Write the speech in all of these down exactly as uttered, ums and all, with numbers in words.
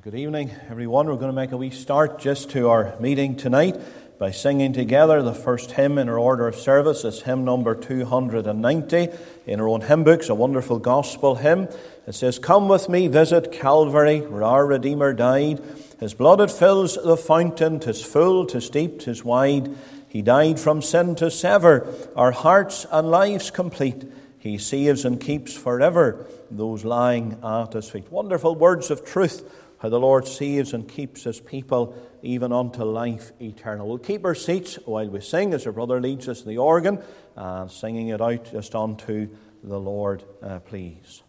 Good evening, everyone. We're going to make a wee start just to our meeting tonight by singing together the first hymn in our order of service. It's hymn number two hundred ninety in our own hymn books, a wonderful gospel hymn. It says, "Come with me, visit Calvary, where our Redeemer died. His blood it fills the fountain, 'tis full, 'tis deep, 'tis wide. He died from sin to sever our hearts and lives complete. He saves and keeps forever those lying at his feet." Wonderful words of truth, how the Lord saves and keeps his people even unto life eternal. We'll keep our seats while we sing as our brother leads us in the organ and singing it out just unto the Lord, uh, please.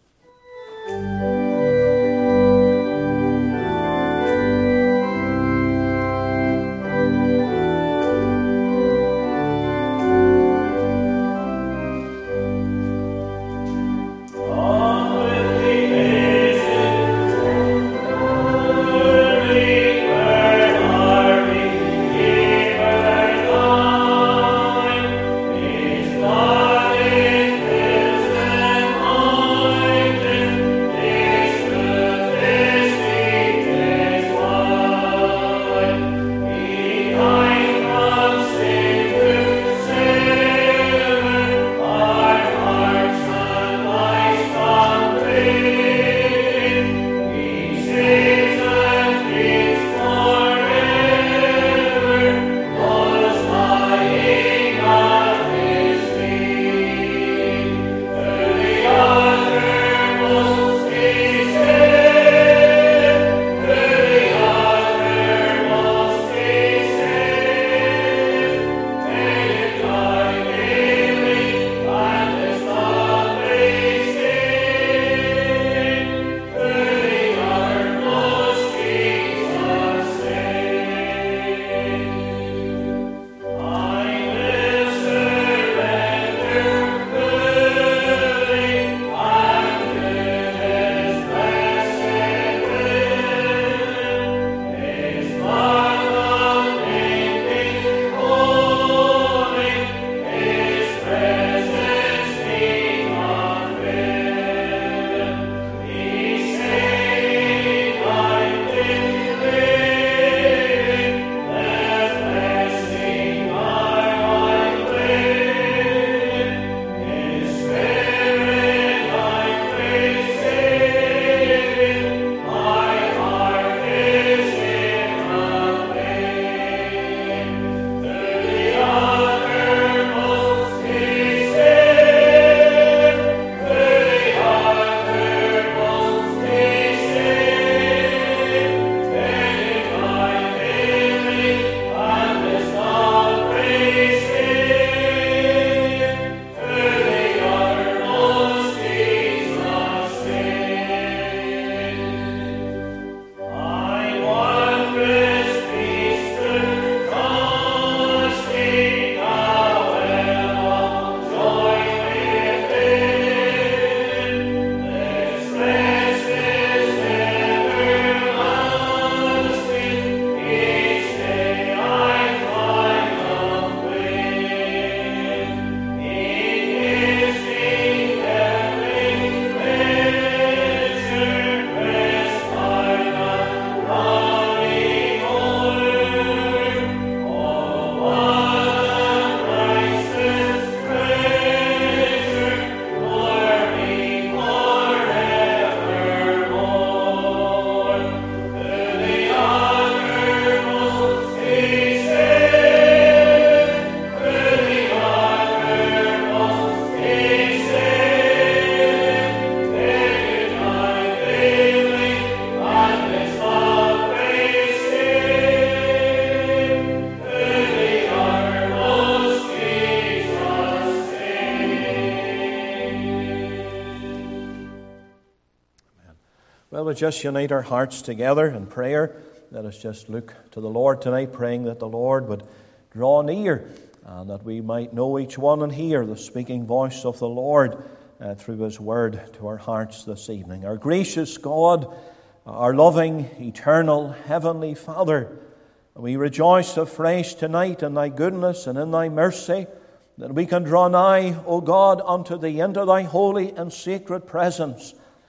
Well, we'll just unite our hearts together in prayer. Let us just look to the Lord tonight, praying that the Lord would draw near and that we might know each one and hear the speaking voice of the Lord uh, through His Word to our hearts this evening. Our gracious God, our loving, eternal, heavenly Father, we rejoice afresh tonight in Thy goodness and in Thy mercy, that we can draw nigh, O God, unto Thee into Thy holy and sacred presence,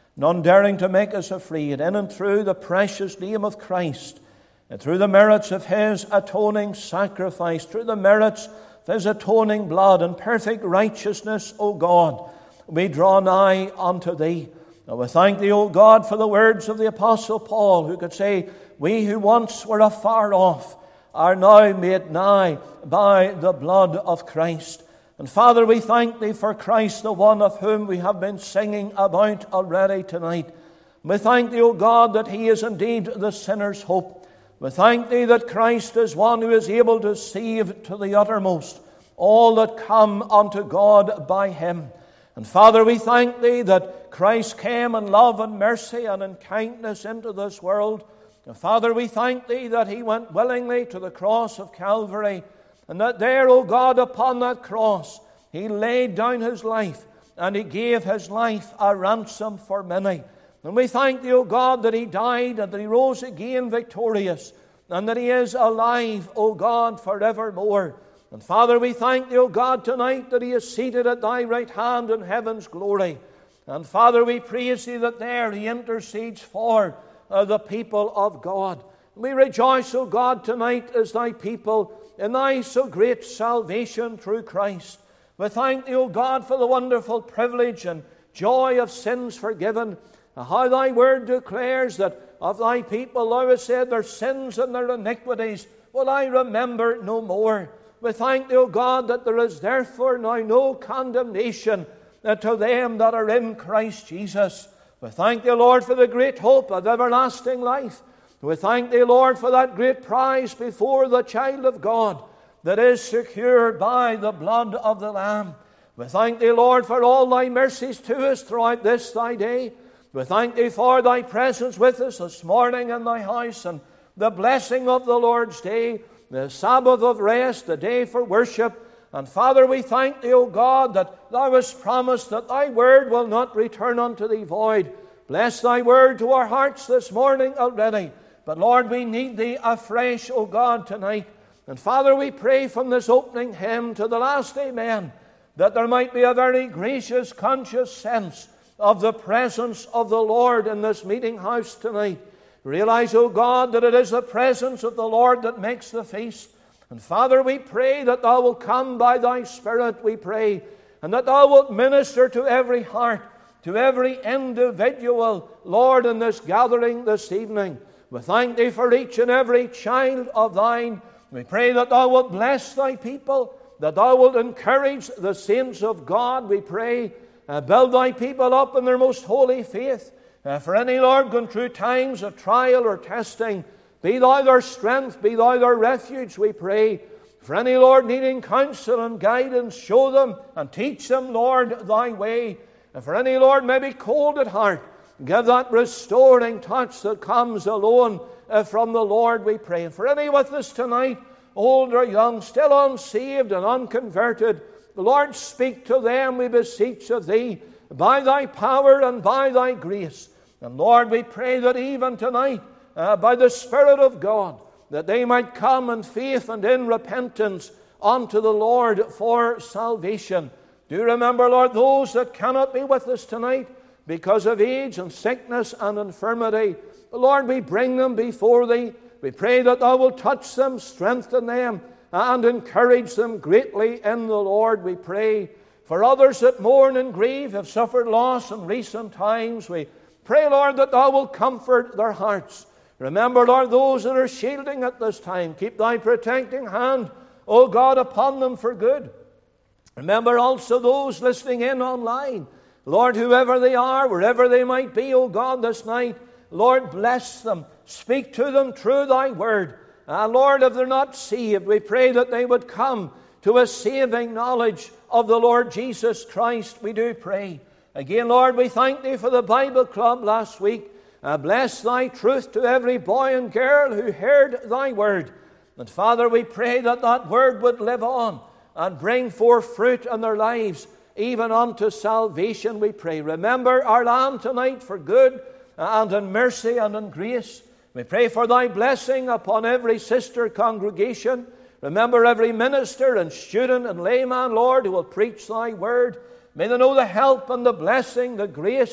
none daring to make us afraid, in and through the precious name of Christ, and through the merits of His atoning sacrifice, through the merits of His atoning blood and perfect righteousness, O God, we draw nigh unto Thee. And we thank Thee, O God, for the words of the Apostle Paul, who could say, we who once were afar off are now made nigh by the blood of Christ. And Father, we thank Thee for Christ, the one of whom we have been singing about already tonight. We thank Thee, O God, that He is indeed the sinner's hope. We thank Thee that Christ is one who is able to save to the uttermost all that come unto God by Him. And Father, we thank Thee that Christ came in love and mercy and in kindness into this world. And Father, we thank Thee that He went willingly to the cross of Calvary, and that there, O God, upon that cross, He laid down His life, and He gave His life a ransom for many. And we thank Thee, O God, that He died and that He rose again victorious, and that He is alive, O God, forevermore. And Father, we thank Thee, O God, tonight that He is seated at Thy right hand in heaven's glory. And Father, we praise Thee that there He intercedes for uh, the people of God. We rejoice, O God, tonight as Thy people in Thy so great salvation through Christ. We thank Thee, O God, for the wonderful privilege and joy of sins forgiven. How Thy word declares that of Thy people Thou hast said, their sins and their iniquities will I remember no more. We thank Thee, O God, that there is therefore now no condemnation to them that are in Christ Jesus. We thank Thee, Lord, for the great hope of everlasting life. We thank Thee, Lord, for that great prize before the child of God that is secured by the blood of the Lamb. We thank Thee, Lord, for all Thy mercies to us throughout this Thy day. We thank Thee for Thy presence with us this morning in Thy house, and the blessing of the Lord's day, the Sabbath of rest, the day for worship. And Father, we thank Thee, O God, that Thou hast promised that Thy word will not return unto Thee void. Bless Thy word to our hearts this morning already. But Lord, we need Thee afresh, O God, tonight. And Father, we pray from this opening hymn to the last amen, that there might be a very gracious, conscious sense of the presence of the Lord in this meeting house tonight. Realize, O God, that it is the presence of the Lord that makes the feast. And Father, we pray that Thou wilt come by Thy Spirit, we pray, and that Thou wilt minister to every heart, to every individual, Lord, in this gathering this evening. We thank Thee for each and every child of Thine. We pray that Thou wilt bless Thy people, that Thou wilt encourage the saints of God, we pray. Uh, build Thy people up in their most holy faith. Uh, for any, Lord, going through times of trial or testing, be Thou their strength, be Thou their refuge, we pray. For any, Lord, needing counsel and guidance, show them and teach them, Lord, Thy way. And for any, Lord, maybe cold at heart, give that restoring touch that comes alone uh, from the Lord, we pray. And for any with us tonight, old or young, still unsaved and unconverted, Lord, speak to them, we beseech of Thee, by Thy power and by Thy grace. And Lord, we pray that even tonight, uh, by the Spirit of God, that they might come in faith and in repentance unto the Lord for salvation. Do remember, Lord, those that cannot be with us tonight because of age and sickness and infirmity. Lord, we bring them before Thee. We pray that Thou wilt touch them, strengthen them, and encourage them greatly in the Lord, we pray. For others that mourn and grieve, have suffered loss in recent times, we pray, Lord, that Thou wilt comfort their hearts. Remember, Lord, those that are shielding at this time. Keep Thy protecting hand, O God, upon them for good. Remember also those listening in online. Lord, whoever they are, wherever they might be, O God, this night, Lord, bless them. Speak to them through Thy word. And Lord, if they're not saved, we pray that they would come to a saving knowledge of the Lord Jesus Christ, we do pray. Again, Lord, we thank Thee for the Bible Club last week. Uh, bless Thy truth to every boy and girl who heard Thy word. And Father, we pray that that word would live on and bring forth fruit in their lives, even unto salvation, we pray. Remember our land tonight for good and in mercy and in grace. We pray for Thy blessing upon every sister congregation. Remember every minister and student and layman, Lord, who will preach Thy word. May they know the help and the blessing, the grace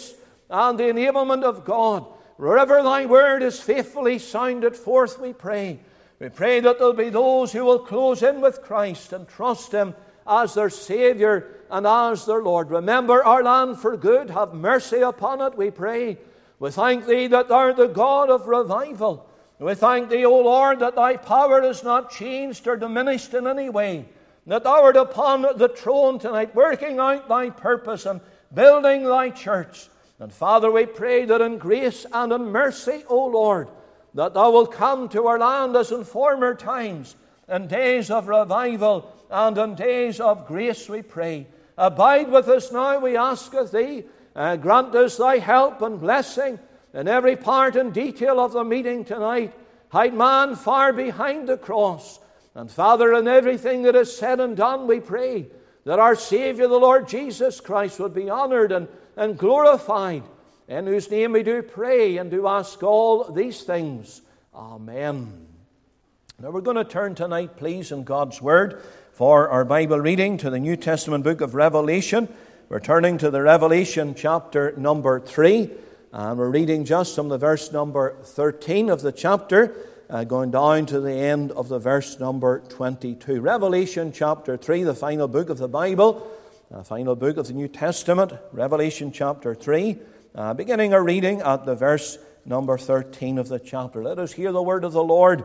and the enablement of God. Wherever thy word is faithfully sounded forth, we pray. We pray that there'll be those who will close in with Christ and trust Him as their Savior and as their Lord. Remember our land for good. Have mercy upon it, we pray. We thank Thee that Thou art the God of revival. We thank Thee, O Lord, that Thy power is not changed or diminished in any way. That Thou art upon the throne tonight, working out Thy purpose and building Thy church. And Father, we pray that in grace and in mercy, O Lord, that Thou wilt come to our land as in former times, in days of revival and in days of grace, we pray. Abide with us now, we ask of Thee. Uh, grant us Thy help and blessing in every part and detail of the meeting tonight. Hide man far behind the cross. And Father, in everything that is said and done, we pray that our Savior, the Lord Jesus Christ, would be honored and, and glorified, in whose name we do pray and do ask all these things. Amen. Now we're going to turn tonight, please, in God's Word for our Bible reading to the New Testament book of Revelation. We're turning to the Revelation chapter number three, and we're reading just from the verse number thirteen of the chapter, uh, going down to the end of the verse number twenty-two. Revelation chapter three, the final book of the Bible, the final book of the New Testament, Revelation chapter three, uh, beginning our reading at the verse number thirteen of the chapter. Let us hear the word of the Lord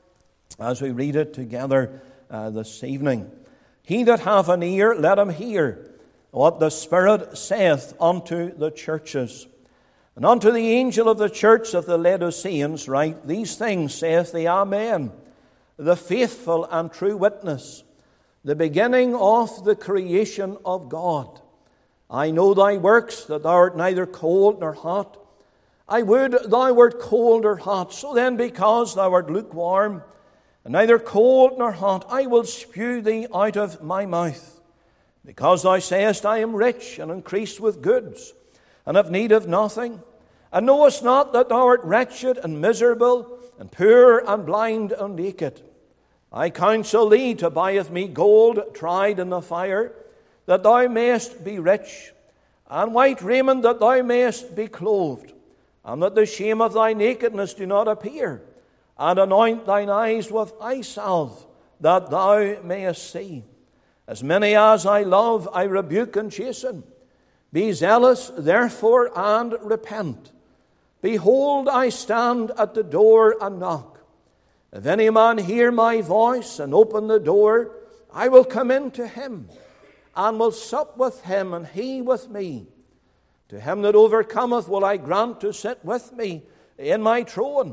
as we read it together uh, this evening. He that hath an ear, let him hear what the Spirit saith unto the churches. And unto the angel of the church of the Laodiceans write, These things saith the Amen, the faithful and true witness, the beginning of the creation of God. I know thy works, that thou art neither cold nor hot. I would thou wert cold or hot. So then, because thou art lukewarm, and neither cold nor hot, I will spew thee out of my mouth. Because thou sayest, I am rich, and increased with goods, and have need of nothing, and knowest not that thou art wretched and miserable, and poor and blind and naked. I counsel thee to buy of me gold tried in the fire, that thou mayest be rich, and white raiment, that thou mayest be clothed, and that the shame of thy nakedness do not appear, and anoint thine eyes with eye salve, that thou mayest see. As many as I love, I rebuke and chasten. Be zealous, therefore, and repent. Behold, I stand at the door and knock. If any man hear my voice and open the door, I will come in to him, and will sup with him, and he with me. To him that overcometh will I grant to sit with me in my throne,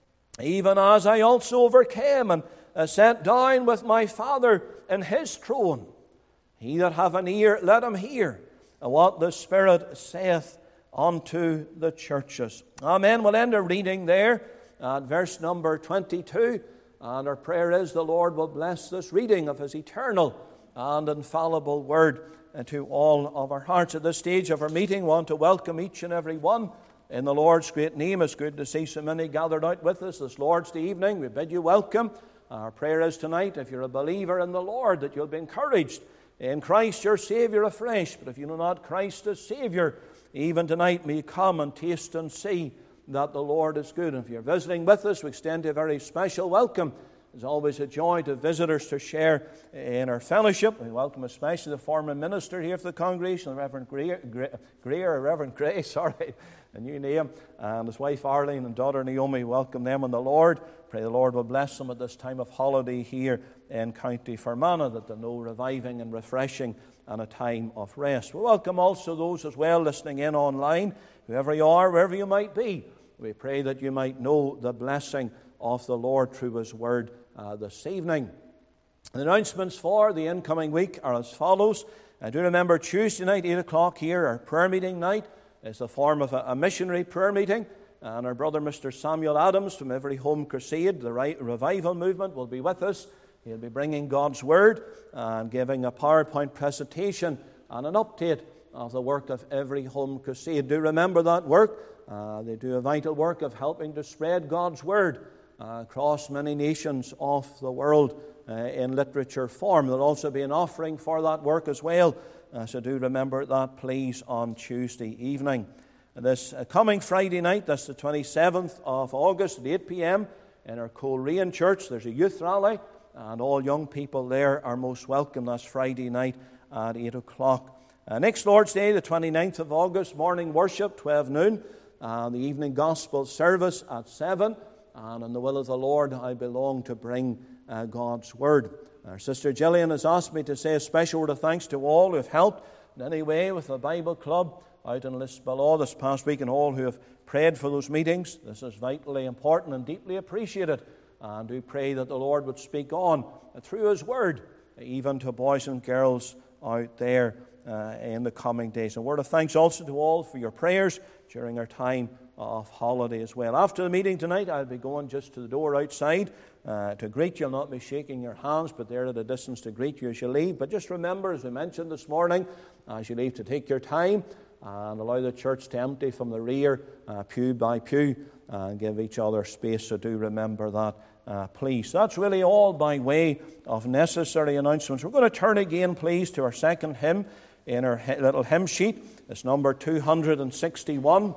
even as I also overcame and uh, sat down with my Father in his throne. He that hath an ear, let him hear what the Spirit saith unto the churches. Amen. We'll end our reading there at verse number twenty-two. And our prayer is the Lord will bless this reading of His eternal and infallible Word to all of our hearts. At this stage of our meeting, we want to welcome each and every one in the Lord's great name. It's good to see so many gathered out with us this Lord's Day evening. We bid you welcome. Our prayer is tonight, if you're a believer in the Lord, that you'll be encouraged in Christ your Savior afresh. But if you know not Christ as Savior, even tonight may you come and taste and see that the Lord is good. And if you're visiting with us, we extend you a very special welcome. It's always a joy to visitors to share in our fellowship. We welcome especially the former minister here for the congregation, the Reverend Greer, Greer, or Reverend Gray, sorry, a new name, and his wife Arlene and daughter Naomi. Welcome them in the Lord. Pray the Lord will bless them at this time of holiday here in County Fermanagh, that they'll know reviving and refreshing and a time of rest. We welcome also those as well listening in online, whoever you are, wherever you might be. We pray that you might know the blessing of the Lord through His Word uh, this evening. The announcements for the incoming week are as follows. I do remember Tuesday night, eight o'clock here, our prayer meeting night is the form of a, a missionary prayer meeting. And our brother, Mister Samuel Adams, from Every Home Crusade, the revival movement, will be with us. He'll be bringing God's Word and giving a PowerPoint presentation and an update of the work of Every Home Crusade. Do remember that work. Uh, they do a vital work of helping to spread God's Word uh, across many nations of the world uh, in literature form. There'll also be an offering for that work as well. Uh, so do remember that, please, on Tuesday evening. this uh, coming Friday night. That's the twenty-seventh of August at eight p.m. in our Coleraine Church. There's a youth rally, and all young people there are most welcome. That's Friday night at eight o'clock. Uh, next Lord's Day, the twenty-ninth of August, morning worship, twelve noon. Uh, the evening gospel service at seven. And in the will of the Lord, I belong to bring uh, God's Word. Our sister Gillian has asked me to say a special word of thanks to all who have helped in any way with the Bible Club out in Lisbon this past week, and all who have prayed for those meetings. This is vitally important and deeply appreciated. And we pray that the Lord would speak on through His Word, even to boys and girls out there uh, in the coming days. A word of thanks also to all for your prayers during our time of holiday as well. After the meeting tonight, I'll be going just to the door outside uh, to greet you. I'll not be shaking your hands, but they're at a distance to greet you as you leave. But just remember, as we mentioned this morning, as you leave, to take your time and allow the church to empty from the rear, uh, pew by pew, and give each other space. So do remember that, uh, please. That's really all by way of necessary announcements. We're going to turn again, please, to our second hymn in our little hymn sheet. It's number two hundred sixty-one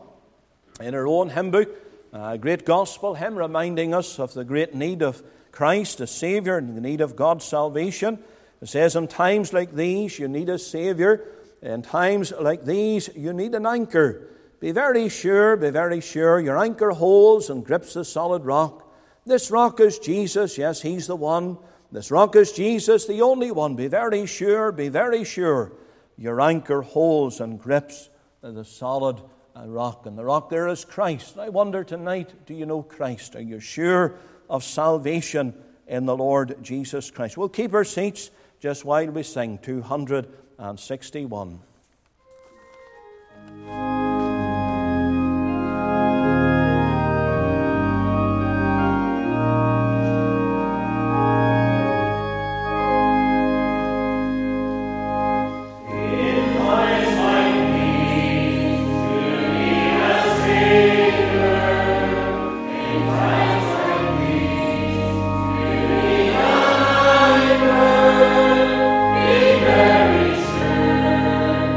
in our own hymn book. A great gospel hymn reminding us of the great need of Christ, a Saviour, and the need of God's salvation. It says, in times like these, you need a Saviour. In times like these, you need an anchor. Be very sure, be very sure, your anchor holds and grips the solid rock. This rock is Jesus, yes, He's the one. This rock is Jesus, the only one. Be very sure, be very sure, your anchor holds and grips the solid rock. And the rock there is Christ. I wonder tonight, do you know Christ? Are you sure of salvation in the Lord Jesus Christ? We'll keep our seats just while we sing two hundred sixty-one. Very sure.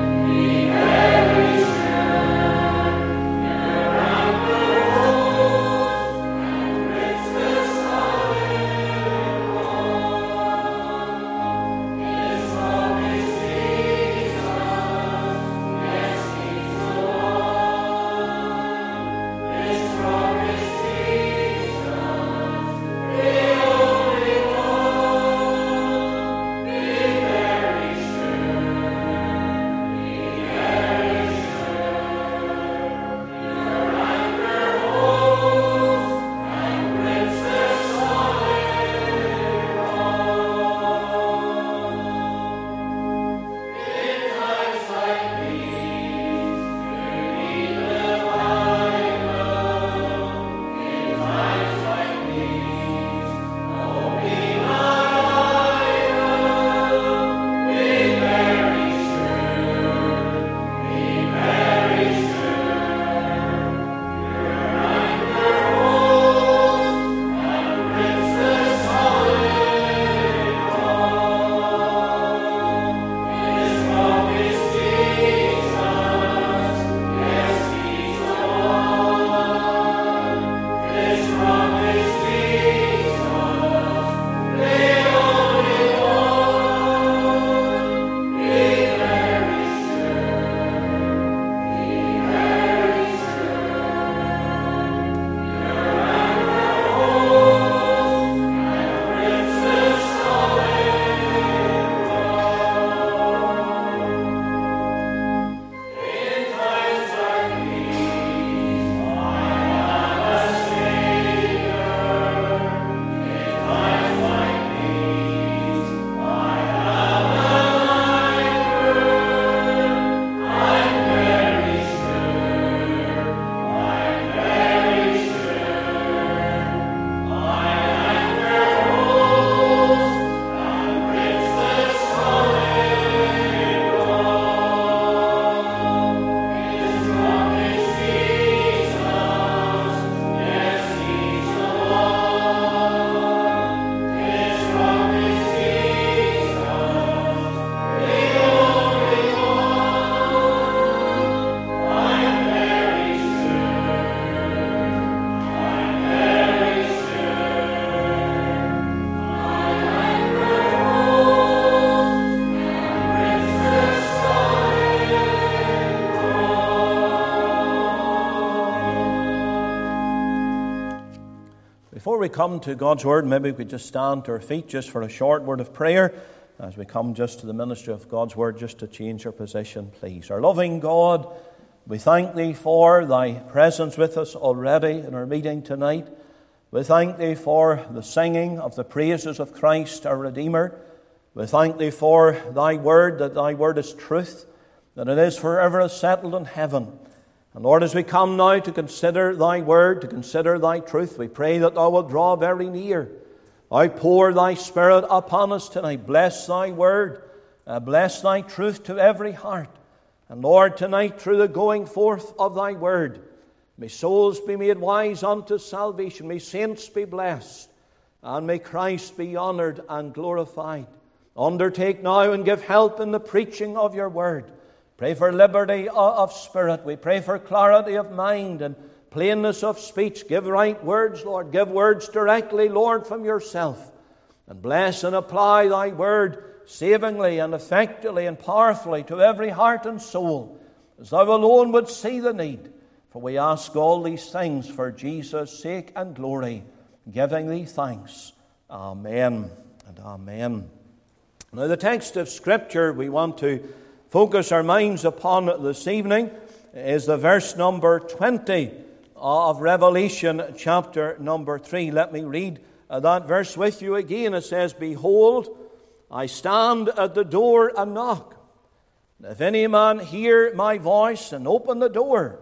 Before we come to God's Word, maybe we could just stand to our feet just for a short word of prayer as we come just to the ministry of God's Word, just to change our position, please. Our loving God, we thank Thee for Thy presence with us already in our meeting tonight. We thank Thee for the singing of the praises of Christ, our Redeemer. We thank Thee for Thy Word, that Thy Word is truth, that it is forever settled in heaven. And Lord, as we come now to consider Thy Word, to consider Thy truth, we pray that Thou wilt draw very near. Outpour Thy Spirit upon us tonight. Bless Thy Word. Uh, bless Thy truth to every heart. And Lord, tonight, through the going forth of Thy Word, may souls be made wise unto salvation. May saints be blessed. And may Christ be honoured and glorified. Undertake now and give help in the preaching of Your Word. Pray for liberty of spirit. We pray for clarity of mind and plainness of speech. Give right words, Lord. Give words directly, Lord, from Yourself. And bless and apply Thy Word savingly and effectively and powerfully to every heart and soul, as Thou alone would see the need. For we ask all these things for Jesus' sake and glory, giving Thee thanks. Amen and amen. Now, the text of Scripture we want to focus our minds upon this evening is the verse number twenty of Revelation chapter number three. Let me read that verse with you again. It says, "Behold, I stand at the door and knock. If any man hear my voice and open the door,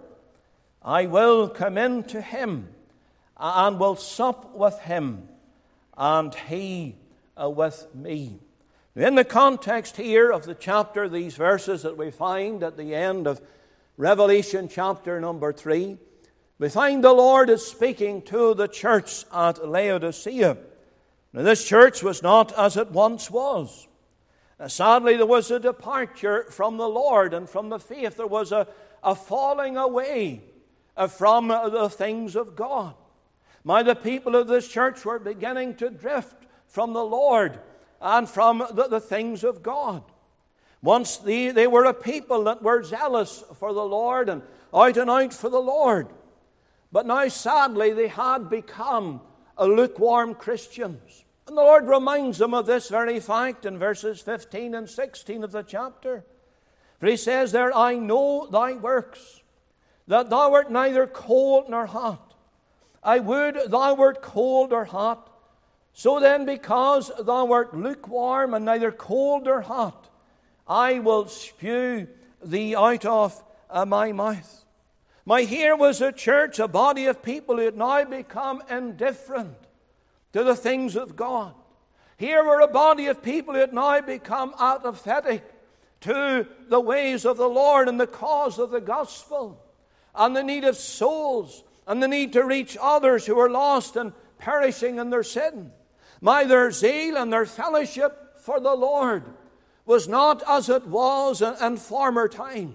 I will come in to him and will sup with him, and he with me." In the context here of the chapter, these verses that we find at the end of Revelation chapter number three, we find the Lord is speaking to the church at Laodicea. Now, this church was not as it once was. Now, sadly, there was a departure from the Lord and from the faith. There was a, a falling away from the things of God. My, the people of this church were beginning to drift from the Lord and from the, the things of God. Once they, they were a people that were zealous for the Lord and out and out for the Lord. But now, sadly, they had become a lukewarm Christians. And the Lord reminds them of this very fact in verses fifteen and sixteen of the chapter. For He says there, "I know thy works, that thou art neither cold nor hot. I would thou wert cold or hot. So then, because thou art lukewarm and neither cold nor hot, I will spew thee out of uh, my mouth." My, here was a church, a body of people who had now become indifferent to the things of God. Here were a body of people who had now become apathetic to the ways of the Lord and the cause of the gospel, and the need of souls, and the need to reach others who were lost and perishing in their sin. My, their zeal and their fellowship for the Lord was not as it was in, in former times.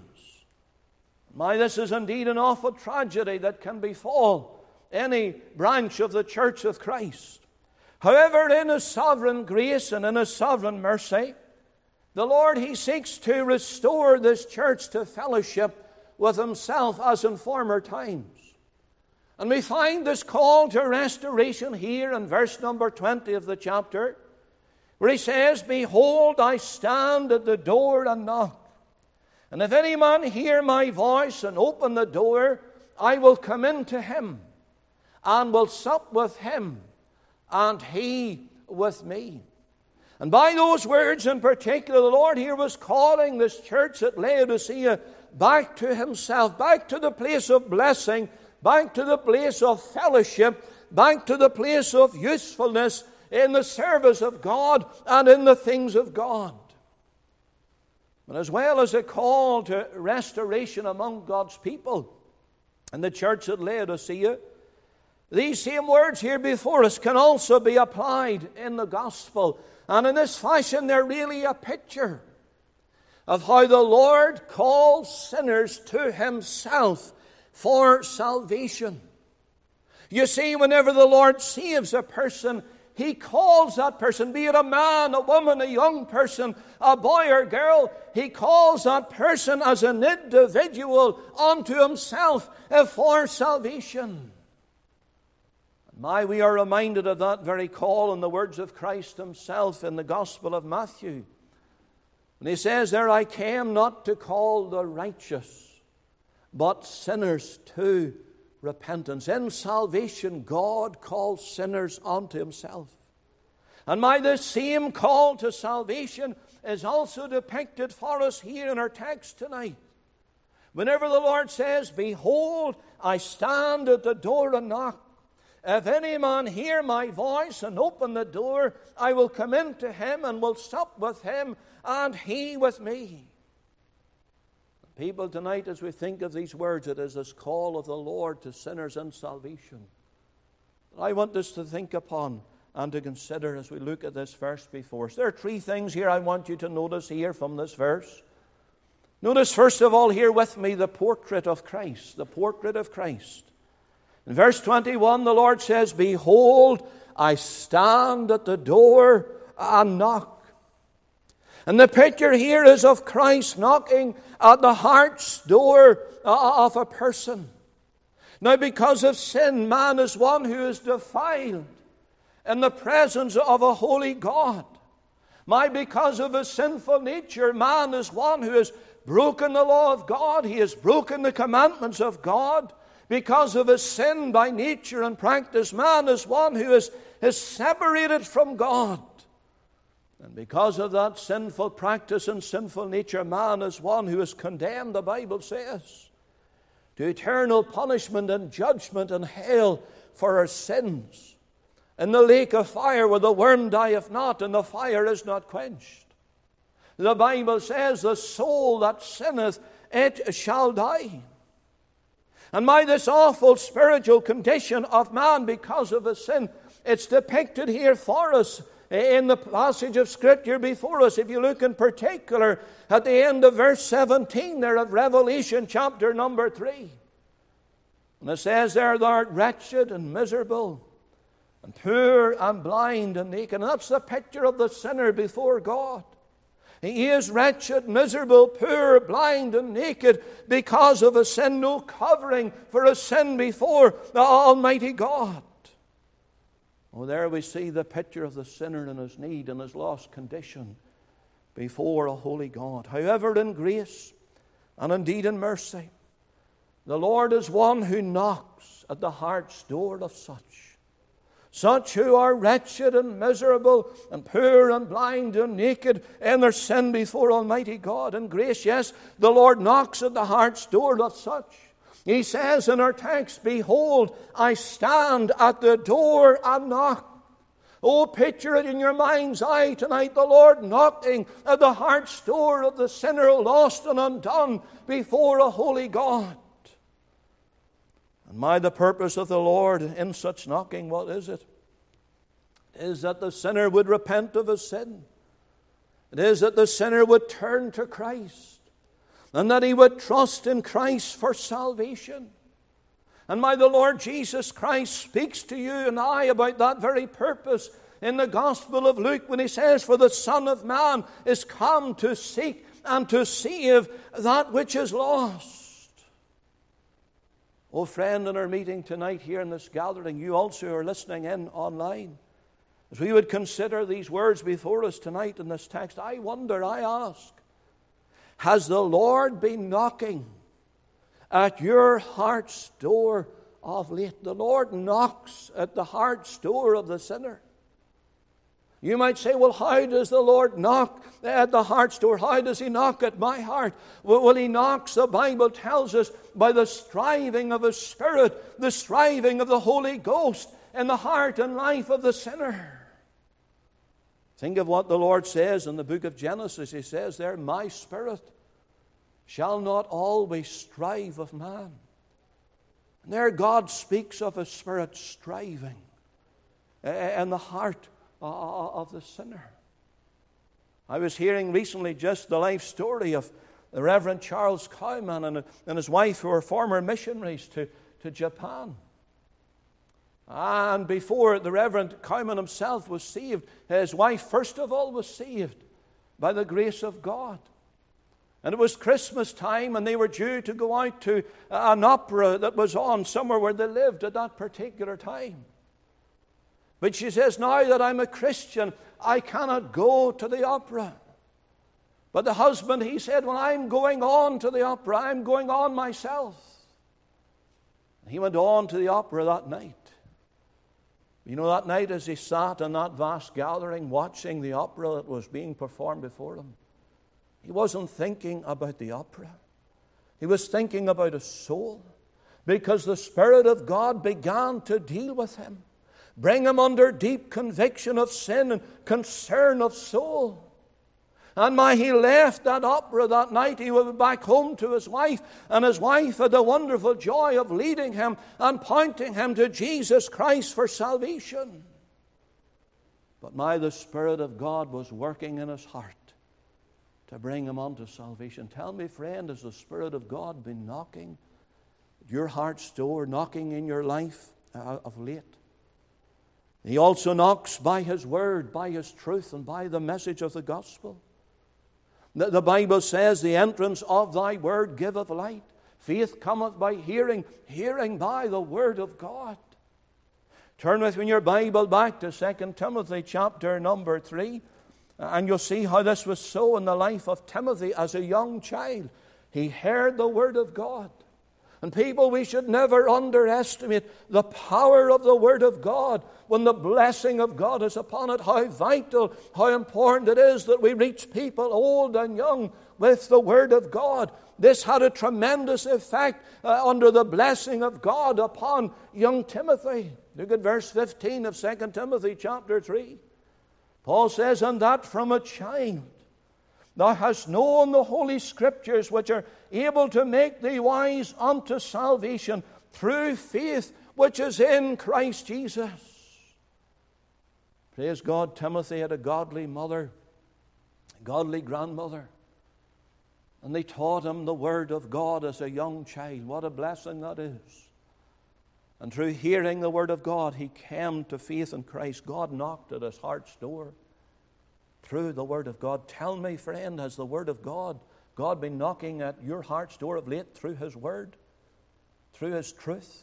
My, this is indeed an awful tragedy that can befall any branch of the Church of Christ. However, in His sovereign grace and in His sovereign mercy, the Lord, He seeks to restore this church to fellowship with Himself as in former times. And we find this call to restoration here in verse number twenty of the chapter, where He says, "Behold, I stand at the door and knock. And if any man hear my voice and open the door, I will come in to him and will sup with him, and he with me." And by those words in particular, the Lord here was calling this church at Laodicea back to Himself, back to the place of blessing, back to the place of fellowship, back to the place of usefulness in the service of God and in the things of God. But as well as a call to restoration among God's people and the church at Laodicea, these same words here before us can also be applied in the gospel. And in this fashion, they're really a picture of how the Lord calls sinners to Himself for salvation. You see, whenever the Lord saves a person, He calls that person, be it a man, a woman, a young person, a boy or girl, He calls that person as an individual unto Himself for salvation. My, we are reminded of that very call in the words of Christ himself in the Gospel of Matthew. And he says there, I came not to call the righteous, but sinners to repentance. In salvation, God calls sinners unto himself. And my, this same call to salvation is also depicted for us here in our text tonight. Whenever the Lord says, behold, I stand at the door and knock. If any man hear my voice and open the door, I will come into him and will sup with him and he with me. People, tonight as we think of these words, it is this call of the Lord to sinners in salvation that I want us to think upon and to consider as we look at this verse before us. There are three things here I want you to notice here from this verse. Notice first of all here with me the portrait of Christ, the portrait of Christ. In verse twenty-one, the Lord says, behold, I stand at the door and knock. And the picture here is of Christ knocking at the heart's door of a person. Now, because of sin, man is one who is defiled in the presence of a holy God. My, because of his sinful nature, man is one who has broken the law of God. He has broken the commandments of God. Because of his sin by nature and practice, man is one who is, is separated from God. And because of that sinful practice and sinful nature, man is one who is condemned, the Bible says, to eternal punishment and judgment and hell for our sins, in the lake of fire where the worm dieth not and the fire is not quenched. The Bible says, the soul that sinneth, it shall die. And my, this awful spiritual condition of man because of his sin, it's depicted here for us in the passage of Scripture before us. If you look in particular at the end of verse seventeen there of Revelation chapter number three. And it says there, thou art wretched and miserable and poor and blind and naked. And that's the picture of the sinner before God. He is wretched, miserable, poor, blind, and naked because of a sin, no covering for a sin before the Almighty God. Oh, there we see the picture of the sinner in his need and his lost condition before a holy God. However, in grace and indeed in mercy, the Lord is one who knocks at the heart's door of such. Such who are wretched and miserable and poor and blind and naked in their sin before Almighty God. And grace, yes, the Lord knocks at the heart's door of such. He says in our text, behold, I stand at the door and knock. Oh, picture it in your mind's eye tonight, the Lord knocking at the heart's door of the sinner lost and undone before a holy God. And my, the purpose of the Lord in such knocking, what is it? It is that the sinner would repent of his sin. It is that the sinner would turn to Christ and that he would trust in Christ for salvation. And my, the Lord Jesus Christ speaks to you and I about that very purpose in the Gospel of Luke when he says, for the Son of Man is come to seek and to save that which is lost. Oh, friend, in our meeting tonight here in this gathering, you also are listening in online. As we would consider these words before us tonight in this text, I wonder, I ask, has the Lord been knocking at your heart's door of late? The Lord knocks at the heart's door of the sinner. You might say, well, how does the Lord knock at the heart's door? How does he knock at my heart? Well, well, he knocks, the Bible tells us, by the striving of his Spirit, the striving of the Holy Ghost in the heart and life of the sinner. Think of what the Lord says in the book of Genesis. He says there, my spirit shall not always strive of man. And there God speaks of his Spirit striving in the heart of the sinner. I was hearing recently just the life story of the Reverend Charles Cowman and, and his wife, who were former missionaries to, to Japan. And before the Reverend Cowman himself was saved, his wife first of all was saved by the grace of God. And it was Christmas time, and they were due to go out to an opera that was on somewhere where they lived at that particular time. But she says, now that I'm a Christian, I cannot go to the opera. But the husband, he said, well, I'm going on to the opera. I'm going on myself. And he went on to the opera that night. You know, that night as he sat in that vast gathering watching the opera that was being performed before him, he wasn't thinking about the opera. He was thinking about his soul, because the Spirit of God began to deal with him, bring him under deep conviction of sin and concern of soul. And when he left that opera that night, he went back home to his wife, and his wife had the wonderful joy of leading him and pointing him to Jesus Christ for salvation. But now the Spirit of God was working in his heart to bring him unto salvation. Tell me, friend, has the Spirit of God been knocking at your heart's door, knocking in your life of late? He also knocks by His Word, by His truth, and by the message of the gospel. The Bible says, the entrance of thy word giveth light. Faith cometh by hearing, hearing by the word of God. Turn with me in your Bible back to Second Timothy chapter number three, and you'll see how this was so in the life of Timothy as a young child. He heard the word of God. And people, we should never underestimate the power of the Word of God when the blessing of God is upon it. How vital, how important it is that we reach people, old and young, with the Word of God. This had a tremendous effect uh, under the blessing of God upon young Timothy. Look at verse fifteen of Second Timothy chapter three. Paul says, and that from a child thou hast known the Holy Scriptures, which are able to make thee wise unto salvation through faith which is in Christ Jesus. Praise God, Timothy had a godly mother, a godly grandmother. And they taught him the Word of God as a young child. What a blessing that is. And through hearing the Word of God, he came to faith in Christ. God knocked at his heart's door through the Word of God. Tell me, friend, has the Word of God, God been knocking at your heart's door of late through His Word, through His truth?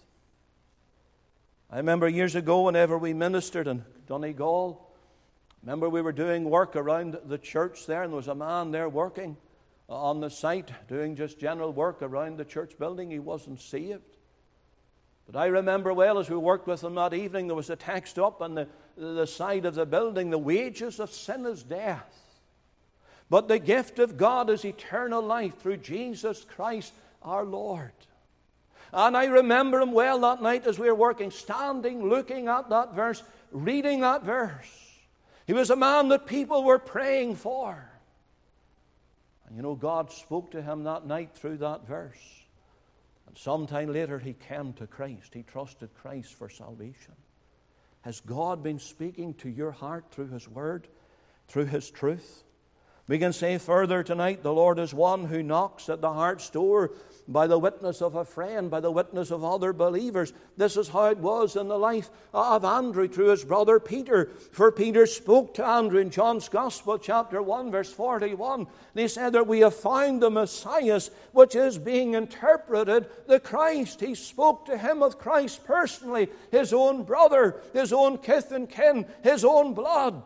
I remember years ago whenever we ministered in Donegal, remember we were doing work around the church there, and there was a man there working on the site, doing just general work around the church building. He wasn't saved. But I remember well, as we worked with him that evening, there was a text up on the, the side of the building, the wages of sin is death, but the gift of God is eternal life through Jesus Christ our Lord. And I remember him well that night as we were working, standing, looking at that verse, reading that verse. He was a man that people were praying for. And you know, God spoke to him that night through that verse. Sometime later he came to Christ. He trusted Christ for salvation. Has God been speaking to your heart through His Word, through His truth? We can say further tonight, the Lord is one who knocks at the heart's door by the witness of a friend, by the witness of other believers. This is how it was in the life of Andrew through his brother Peter. For Peter spoke to Andrew in John's Gospel, chapter one, verse forty-one. And he said that we have found the Messiah, which is being interpreted the Christ. He spoke to him of Christ personally, his own brother, his own kith and kin, his own blood.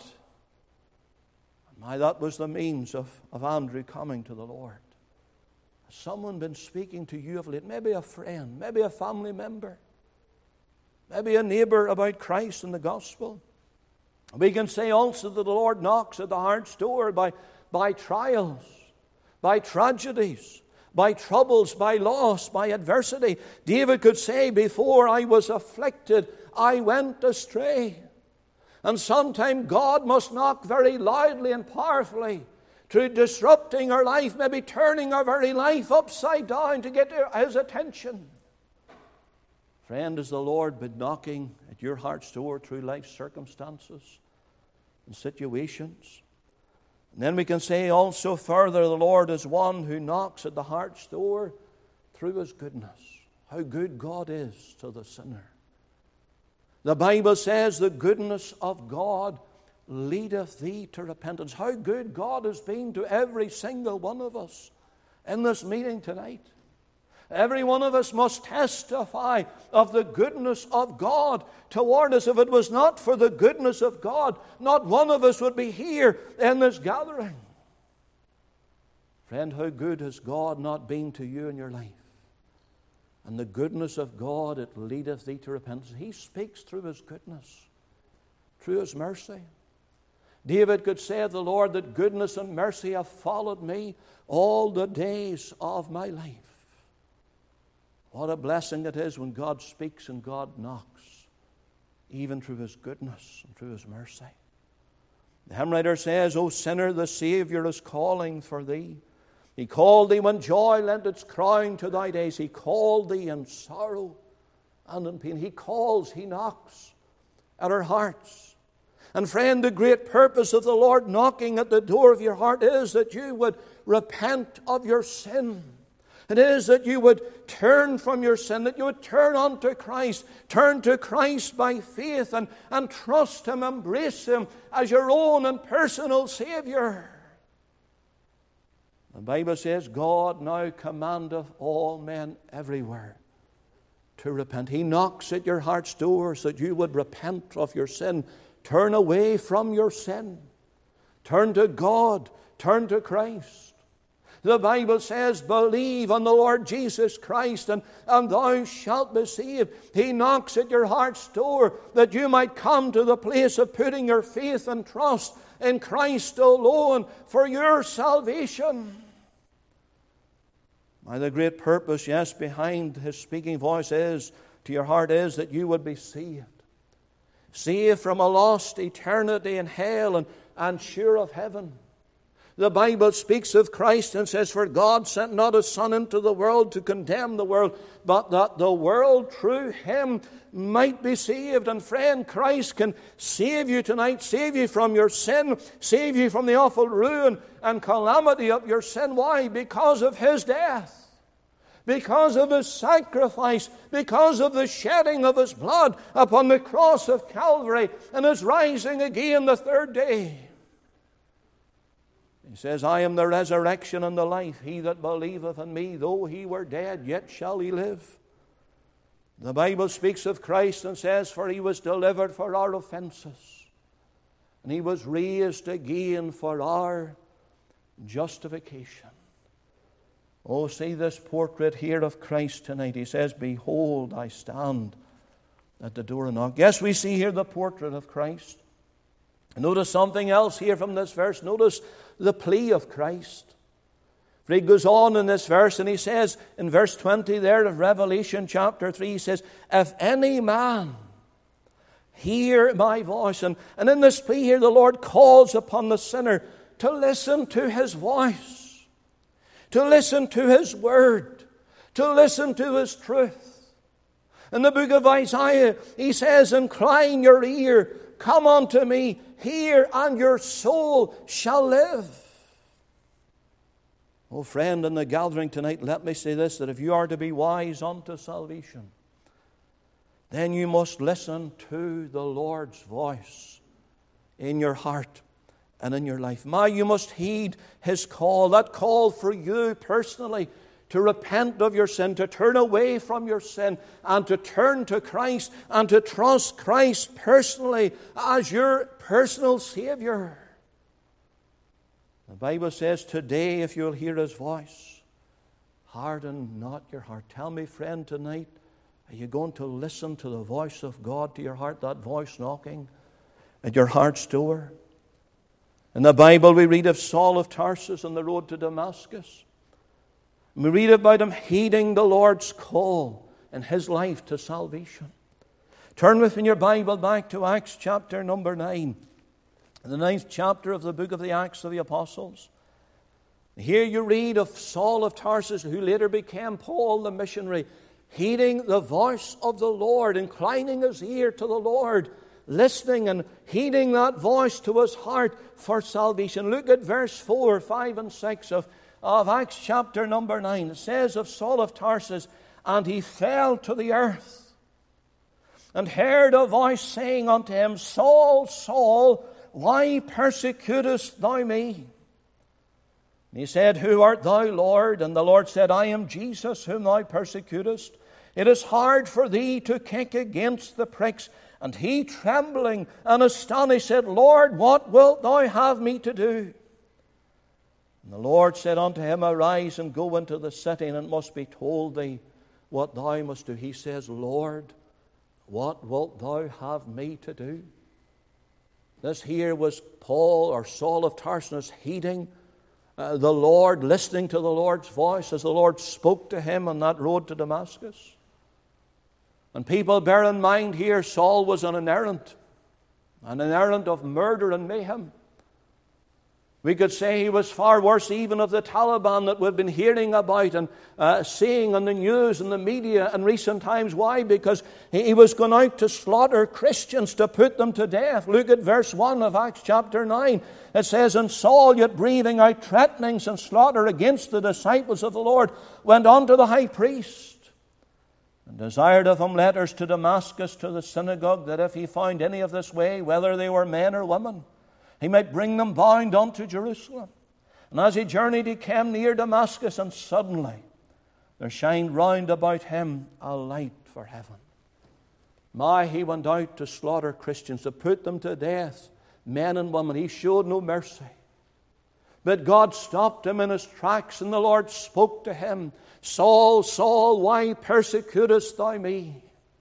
Now that was the means of, of Andrew coming to the Lord. Has someone been speaking to you of late? Maybe a friend, maybe a family member, maybe a neighbor about Christ and the gospel. We can say also that the Lord knocks at the heart's door by, by trials, by tragedies, by troubles, by loss, by adversity. David could say, before I was afflicted, I went astray. And sometimes God must knock very loudly and powerfully through disrupting our life, maybe turning our very life upside down to get His attention. Friend, has the Lord been knocking at your heart's door through life's circumstances and situations? And then we can say also further, the Lord is one who knocks at the heart's door through His goodness. How good God is to the sinner. The Bible says the goodness of God leadeth thee to repentance. How good God has been to every single one of us in this meeting tonight. Every one of us must testify of the goodness of God toward us. If it was not for the goodness of God, not one of us would be here in this gathering. Friend, how good has God not been to you in your life? And the goodness of God, it leadeth thee to repentance. He speaks through His goodness, through His mercy. David could say of the Lord that goodness and mercy have followed me all the days of my life. What a blessing it is when God speaks and God knocks, even through His goodness and through His mercy. The hymn writer says, O sinner, the Savior is calling for thee. He called thee when joy lent its crown to thy days. He called thee in sorrow and in pain. He calls, He knocks at our hearts. And friend, the great purpose of the Lord knocking at the door of your heart is that you would repent of your sin. It is that you would turn from your sin, that you would turn unto Christ, turn to Christ by faith and, and trust Him, embrace Him as your own and personal Savior. The Bible says, God now commandeth all men everywhere to repent. He knocks at your heart's door so that you would repent of your sin. Turn away from your sin. Turn to God. Turn to Christ. The Bible says, believe on the Lord Jesus Christ and, and thou shalt be saved. He knocks at your heart's door that you might come to the place of putting your faith and trust in Christ alone for your salvation. Why, the great purpose, yes, behind His speaking voice is, to your heart, is that you would be saved. Saved from a lost eternity in hell and, and sure of heaven. The Bible speaks of Christ and says, for God sent not His Son into the world to condemn the world, but that the world through Him might be saved. And friend, Christ can save you tonight, save you from your sin, save you from the awful ruin and calamity of your sin. Why? Because of His death. Because of His sacrifice, because of the shedding of His blood upon the cross of Calvary and His rising again the third day. He says, I am the resurrection and the life. He that believeth in me, though he were dead, yet shall he live. The Bible speaks of Christ and says, for He was delivered for our offenses, and He was raised again for our justification. Oh, see this portrait here of Christ tonight. He says, behold, I stand at the door and knock. Yes, we see here the portrait of Christ. Notice something else here from this verse. Notice the plea of Christ. For he goes on in this verse and he says, in verse twenty there of Revelation chapter three, he says, if any man hear my voice. And, and in this plea here, the Lord calls upon the sinner to listen to His voice, to listen to His word, to listen to His truth. In the book of Isaiah, He says, incline your ear, come unto me, hear, and your soul shall live. Oh, friend, in the gathering tonight, let me say this, that if you are to be wise unto salvation, then you must listen to the Lord's voice in your heart and in your life. My, you must heed His call, that call for you personally, to repent of your sin, to turn away from your sin, and to turn to Christ, and to trust Christ personally as your personal Savior. The Bible says, today, if you'll hear His voice, harden not your heart. Tell me, friend, tonight, are you going to listen to the voice of God to your heart, that voice knocking at your heart's door? In the Bible, we read of Saul of Tarsus on the road to Damascus. We read about him heeding the Lord's call in his life to salvation. Turn with me in your Bible back to Acts chapter number nine, the ninth chapter of the book of the Acts of the Apostles. Here you read of Saul of Tarsus, who later became Paul the missionary, heeding the voice of the Lord, inclining his ear to the Lord, listening and heeding that voice to his heart for salvation. Look at verse four, five, and six of of Acts chapter number nine. It says of Saul of Tarsus, and he fell to the earth, and heard a voice saying unto him, Saul, Saul, why persecutest thou me? And he said, Who art thou, Lord? And the Lord said, I am Jesus, whom thou persecutest. It is hard for thee to kick against the pricks. And he, trembling and astonished, said, Lord, what wilt thou have me to do? And the Lord said unto him, Arise and go into the city, and it must be told thee what thou must do. He says, Lord, what wilt thou have me to do? This here was Paul, or Saul of Tarsus, heeding uh, the Lord, listening to the Lord's voice as the Lord spoke to him on that road to Damascus. And people, bear in mind here, Saul was on an errand, an errand of murder and mayhem. We could say he was far worse even of the Taliban that we've been hearing about and uh, seeing on the news and the media in recent times. Why? Because he was going out to slaughter Christians, to put them to death. Look at verse one of Acts chapter nine. It says, And Saul, yet breathing out threatenings and slaughter against the disciples of the Lord, went unto the high priest, and desired of him letters to Damascus to the synagogue, that if he found any of this way, whether they were men or women, he might bring them bound unto Jerusalem. And as he journeyed, he came near Damascus, and suddenly there shined round about him a light for heaven. My, he went out to slaughter Christians, to put them to death, men and women. He showed no mercy. But God stopped him in his tracks, and the Lord spoke to him, Saul, Saul, why persecutest thou me?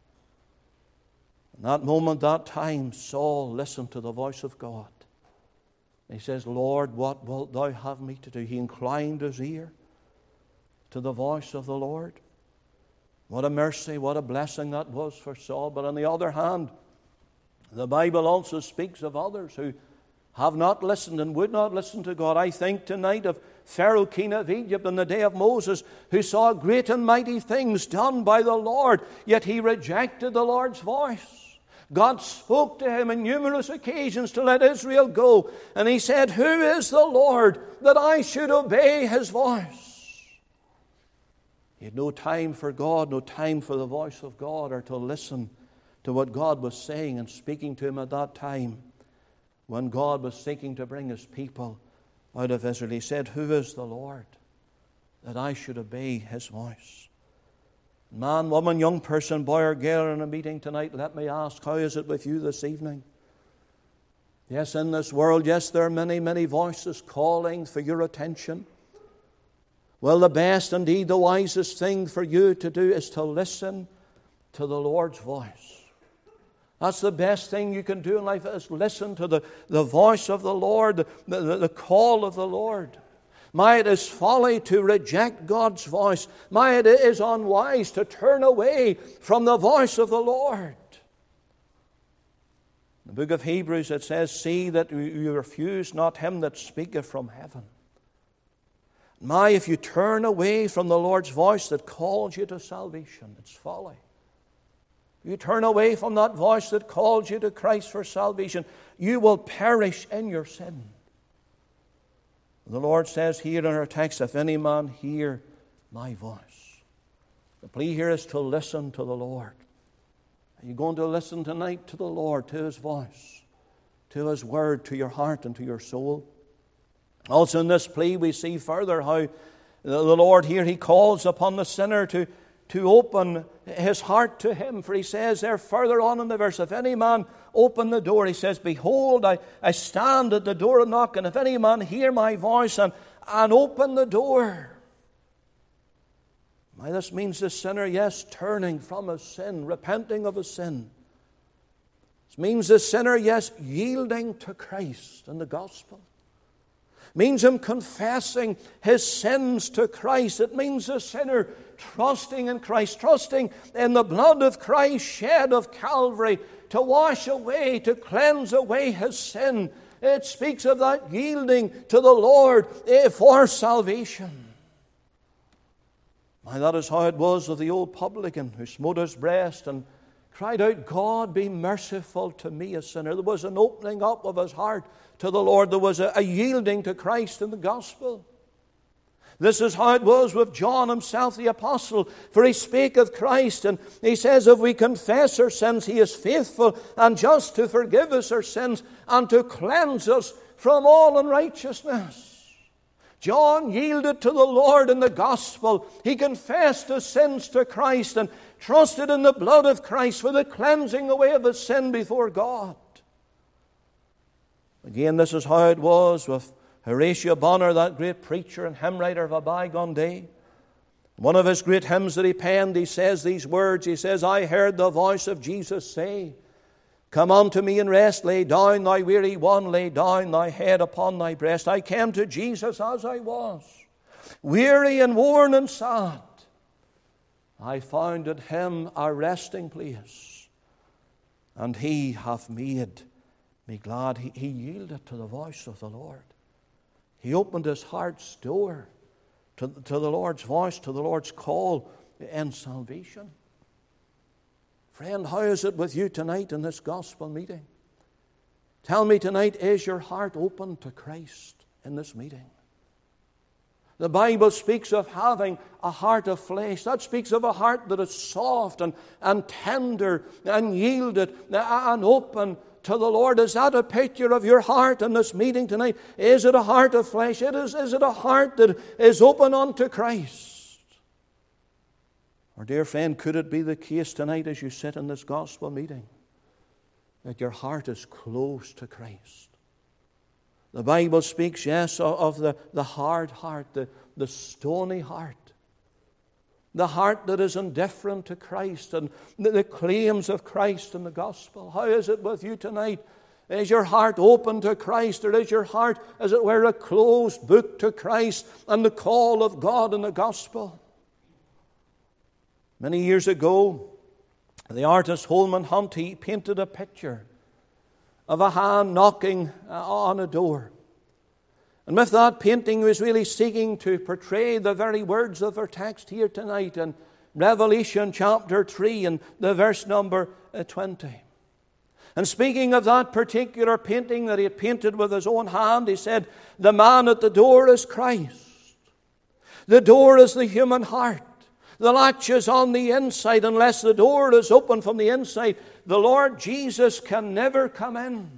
In that moment, that time, Saul listened to the voice of God. He says, Lord, what wilt thou have me to do? He inclined his ear to the voice of the Lord. What a mercy, what a blessing that was for Saul. But on the other hand, the Bible also speaks of others who have not listened and would not listen to God. I think tonight of Pharaoh, king of Egypt, in the day of Moses, who saw great and mighty things done by the Lord, yet he rejected the Lord's voice. God spoke to him on numerous occasions to let Israel go. And he said, Who is the Lord that I should obey his voice? He had no time for God, no time for the voice of God, or to listen to what God was saying and speaking to him at that time when God was seeking to bring his people out of Israel. He said, Who is the Lord that I should obey his voice? Man, woman, young person, boy or girl in a meeting tonight, let me ask, how is it with you this evening? Yes, in this world, yes, there are many, many voices calling for your attention. Well, the best, indeed the wisest thing for you to do is to listen to the Lord's voice. That's the best thing you can do in life, is listen to the, the voice of the Lord, the, the, the call of the Lord. My, it is folly to reject God's voice. My, it is unwise to turn away from the voice of the Lord. In the book of Hebrews it says, See that you refuse not him that speaketh from heaven. My, if you turn away from the Lord's voice that calls you to salvation, it's folly. If you turn away from that voice that calls you to Christ for salvation, you will perish in your sin. The Lord says here in our text, If any man hear my voice. The plea here is to listen to the Lord. Are you going to listen tonight to the Lord, to his voice, to his word, to your heart and to your soul? Also in this plea we see further how the Lord here, he calls upon the sinner to, to open his heart to him. For he says there further on in the verse, If any man open the door, he says, Behold, I, I stand at the door and knock, and if any man hear my voice and, and open the door. Why, this means the sinner, yes, turning from his sin, repenting of his sin. This means the sinner, yes, yielding to Christ and the gospel. It means him confessing his sins to Christ. It means the sinner trusting in Christ, trusting in the blood of Christ shed of Calvary to wash away, to cleanse away his sin. It speaks of that yielding to the Lord for salvation. Why, that is how it was with the old publican who smote his breast and cried out, God, be merciful to me, a sinner. There was an opening up of his heart to the Lord. There was a, a yielding to Christ in the gospel. This is how it was with John himself, the apostle. For he spake of Christ, and he says, If we confess our sins, he is faithful and just to forgive us our sins and to cleanse us from all unrighteousness. John yielded to the Lord in the gospel. He confessed his sins to Christ and trusted in the blood of Christ for the cleansing away of his sin before God. Again, this is how it was with Horatio Bonner, that great preacher and hymn writer of a bygone day. One of his great hymns that he penned, he says these words. He says, I heard the voice of Jesus say, Come unto me and rest, lay down thy weary one, lay down thy head upon thy breast. I came to Jesus as I was, weary and worn and sad. I found in him a resting place, and he hath made me glad. He, he yielded to the voice of the Lord. He opened his heart's door to, to the Lord's voice, to the Lord's call in salvation. Friend, how is it with you tonight in this gospel meeting? Tell me tonight, is your heart open to Christ in this meeting? The Bible speaks of having a heart of flesh. That speaks of a heart that is soft and, and tender and yielded and open to the Lord. Is that a picture of your heart in this meeting tonight? Is it a heart of flesh? It is, is it a heart that is open unto Christ? Or, dear friend, could it be the case tonight as you sit in this gospel meeting that your heart is close to Christ? The Bible speaks, yes, of the, the hard heart, the, the stony heart. The heart that is indifferent to Christ and the, the claims of Christ in the gospel. How is it with you tonight? Is your heart open to Christ, or is your heart, as it were, a closed book to Christ and the call of God in the gospel? Many years ago, the artist Holman Hunt, he painted a picture of a hand knocking on a door. And with that painting, he was really seeking to portray the very words of our text here tonight in Revelation chapter three and the verse number twenty. And speaking of that particular painting that he had painted with his own hand, he said, the man at the door is Christ. The door is the human heart. The latch is on the inside. Unless the door is open from the inside, the Lord Jesus can never come in.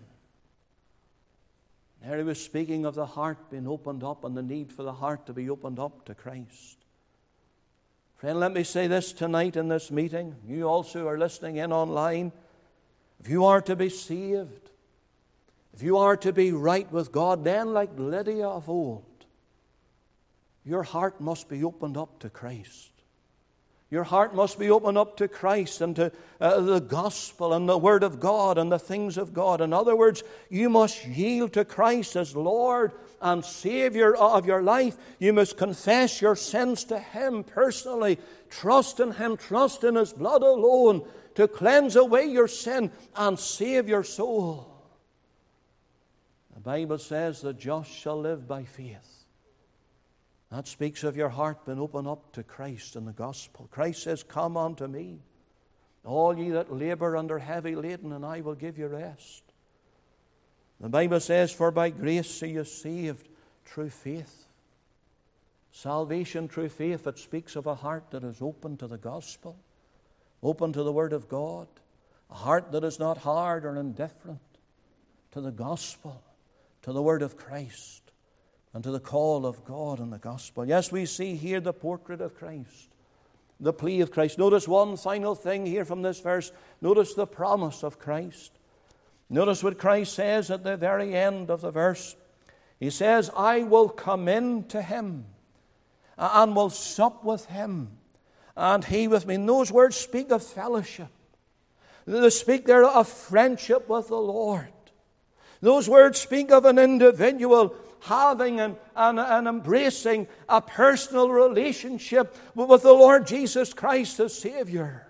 There he was speaking of the heart being opened up and the need for the heart to be opened up to Christ. Friend, let me say this tonight in this meeting. You also are listening in online. If you are to be saved, if you are to be right with God, then like Lydia of old, your heart must be opened up to Christ. Your heart must be opened up to Christ and to uh, the gospel and the Word of God and the things of God. In other words, you must yield to Christ as Lord and Savior of your life. You must confess your sins to Him personally. Trust in Him. Trust in His blood alone to cleanse away your sin and save your soul. The Bible says the just shall live by faith. That speaks of your heart being opened up to Christ in the gospel. Christ says, come unto me, all ye that labor under heavy laden, and I will give you rest. The Bible says, for by grace are you saved through faith. Salvation through faith, it speaks of a heart that is open to the gospel, open to the Word of God, a heart that is not hard or indifferent to the gospel, to the Word of Christ, and to the call of God in the gospel. Yes, we see here the portrait of Christ, the plea of Christ. Notice one final thing here from this verse. Notice the promise of Christ. Notice what Christ says at the very end of the verse. He says, I will come in to him and will sup with him and he with me. And those words speak of fellowship. They speak there of friendship with the Lord. Those words speak of an individual having and, and, and embracing a personal relationship with the Lord Jesus Christ as Savior.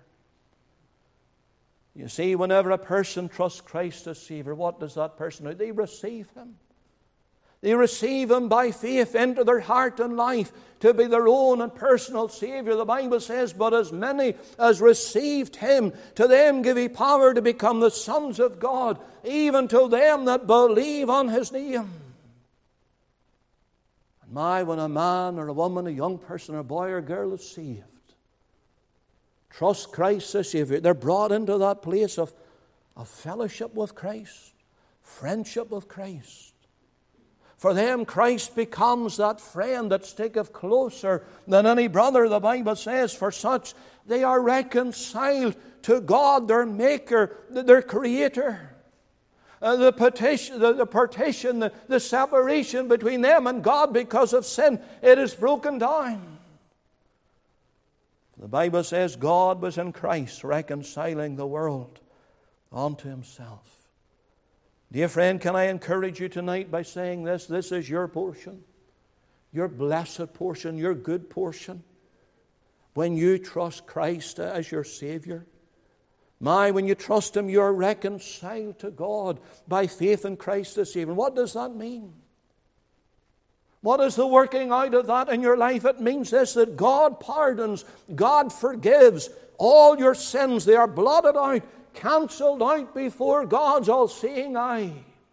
You see, whenever a person trusts Christ as Savior, what does that person do? They receive Him. They receive Him by faith into their heart and life to be their own and personal Savior. The Bible says, but as many as received Him, to them give He power to become the sons of God, even to them that believe on His name. And my, when a man or a woman, a young person, or a boy or girl is saved, trust Christ as Savior, they're brought into that place of, of fellowship with Christ, friendship with Christ. For them, Christ becomes that friend that sticketh closer than any brother, the Bible says. For such, they are reconciled to God, their Maker, their Creator. Uh, the, petition, the, the partition, the, the separation between them and God because of sin, it is broken down. The Bible says God was in Christ reconciling the world unto Himself. Dear friend, can I encourage you tonight by saying this? This is your portion, your blessed portion, your good portion. When you trust Christ as your Savior, my, when you trust Him, you're reconciled to God by faith in Christ the Savior. What does that mean? What is the working out of that in your life? It means this, that God pardons, God forgives all your sins. They are blotted out, cancelled out before God's all-seeing eye.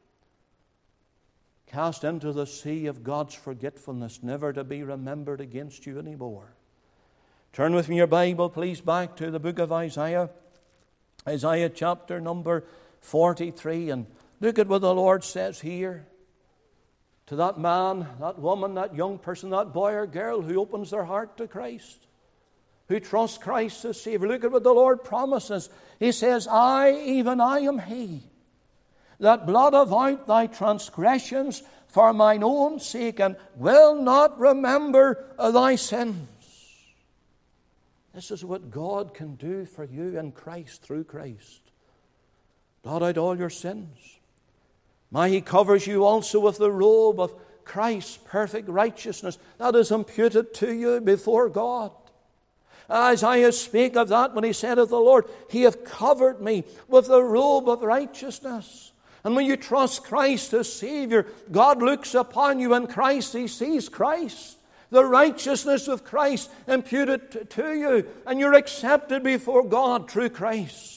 Cast into the sea of God's forgetfulness, never to be remembered against you anymore. Turn with me your Bible, please, back to the book of Isaiah. Isaiah chapter number forty-three. And look at what the Lord says here to that man, that woman, that young person, that boy or girl who opens their heart to Christ, who trusts Christ as Savior. Look at what the Lord promises. He says, I, even I am He, that blotteth out thy transgressions for mine own sake, and will not remember thy sins. This is what God can do for you in Christ, through Christ. Blot out all your sins. My, He covers you also with the robe of Christ's perfect righteousness that is imputed to you before God. Isaiah spake of that when he said of the Lord, He hath covered me with the robe of righteousness. And when you trust Christ as Savior, God looks upon you in Christ. He sees Christ, the righteousness of Christ imputed to you, and you're accepted before God through Christ.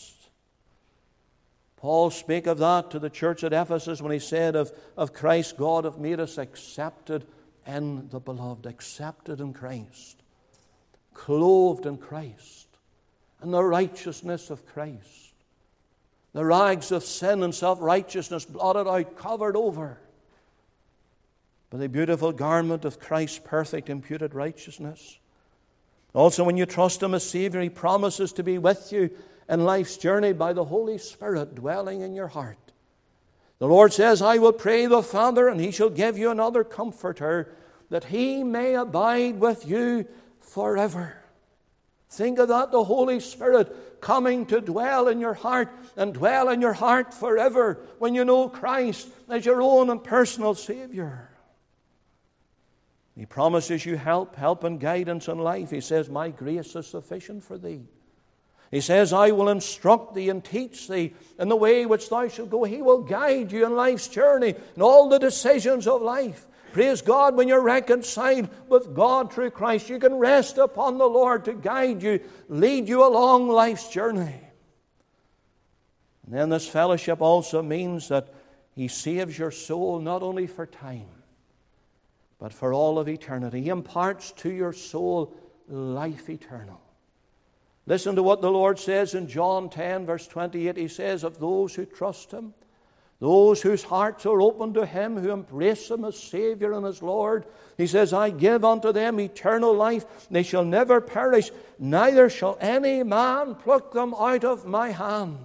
Paul spake of that to the church at Ephesus when he said of, of Christ, God hath made us accepted in the beloved, accepted in Christ, clothed in Christ, and the righteousness of Christ. The rags of sin and self-righteousness blotted out, covered over by the beautiful garment of Christ's perfect imputed righteousness. Also, when you trust Him as Savior, He promises to be with you in life's journey by the Holy Spirit dwelling in your heart. The Lord says, I will pray the Father, and He shall give you another Comforter, that He may abide with you forever. Think of that, the Holy Spirit coming to dwell in your heart, and dwell in your heart forever when you know Christ as your own and personal Savior. He promises you help, help and guidance in life. He says, my grace is sufficient for thee. He says, I will instruct thee and teach thee in the way which thou shalt go. He will guide you in life's journey and all the decisions of life. Praise God, when you're reconciled with God through Christ, you can rest upon the Lord to guide you, lead you along life's journey. And then this fellowship also means that He saves your soul not only for time, but for all of eternity. He imparts to your soul life eternal. Listen to what the Lord says in John ten, verse twenty-eight. He says, of those who trust Him, those whose hearts are open to Him, who embrace Him as Savior and as Lord, He says, I give unto them eternal life. They shall never perish, neither shall any man pluck them out of my hand.